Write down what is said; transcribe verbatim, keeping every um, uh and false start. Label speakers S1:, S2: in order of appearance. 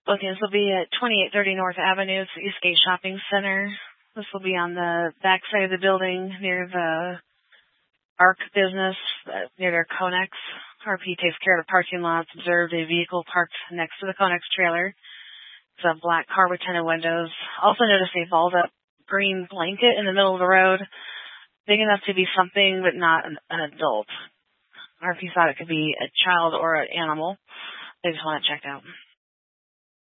S1: Okay, this will be at twenty-eight thirty North Avenue. It's the Eastgate Shopping Center. This will be on the back side of the building near the ARC business, uh, near their Conex. R P takes care of the parking lots. Observed a vehicle parked next to the Conex trailer. It's a black car with tinted windows. Also noticed a balled up green blanket in the middle of the road, big enough to be something but not an, an adult. R P thought it could be a child or an animal. They just want it checked out.